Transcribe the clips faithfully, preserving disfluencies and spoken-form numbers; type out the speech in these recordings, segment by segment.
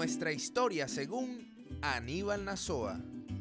Nuestra historia según Aníbal Nazoa.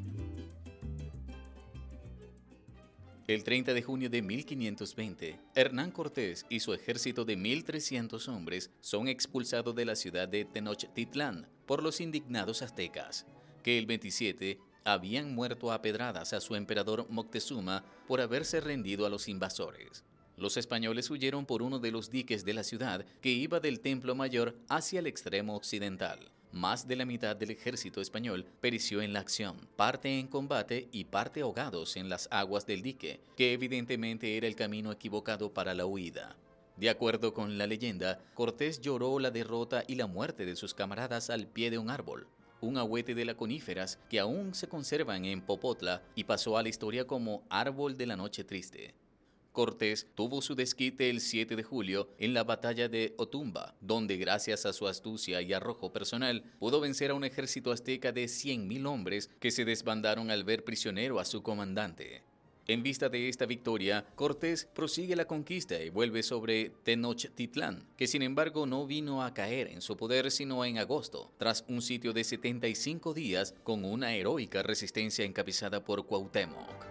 El treinta de junio de mil quinientos veinte, Hernán Cortés y su ejército de mil trescientos hombres son expulsados de la ciudad de Tenochtitlán por los indignados aztecas, que el veintisiete habían muerto a pedradas a su emperador Moctezuma por haberse rendido a los invasores. Los españoles huyeron por uno de los diques de la ciudad que iba del Templo Mayor hacia el extremo occidental. Más de la mitad del ejército español pereció en la acción, parte en combate y parte ahogados en las aguas del dique, que evidentemente era el camino equivocado para la huida. De acuerdo con la leyenda, Cortés lloró la derrota y la muerte de sus camaradas al pie de un árbol, un ahuete de las coníferas que aún se conservan en Popotla y pasó a la historia como Árbol de la Noche Triste. Cortés tuvo su desquite el siete de julio en la batalla de Otumba, donde gracias a su astucia y arrojo personal pudo vencer a un ejército azteca de cien mil hombres que se desbandaron al ver prisionero a su comandante. En vista de esta victoria, Cortés prosigue la conquista y vuelve sobre Tenochtitlán, que sin embargo no vino a caer en su poder sino en agosto, tras un sitio de setenta y cinco días con una heroica resistencia encabezada por Cuauhtémoc.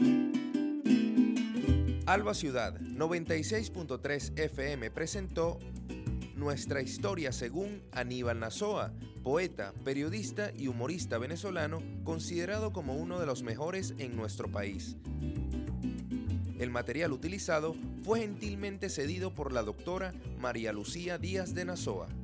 Alba Ciudad noventa y seis punto tres F M presentó Nuestra historia según Aníbal Nazoa, poeta, periodista y humorista venezolano considerado como uno de los mejores en nuestro país. El material utilizado fue gentilmente cedido por la doctora María Lucía Díaz de Nazoa.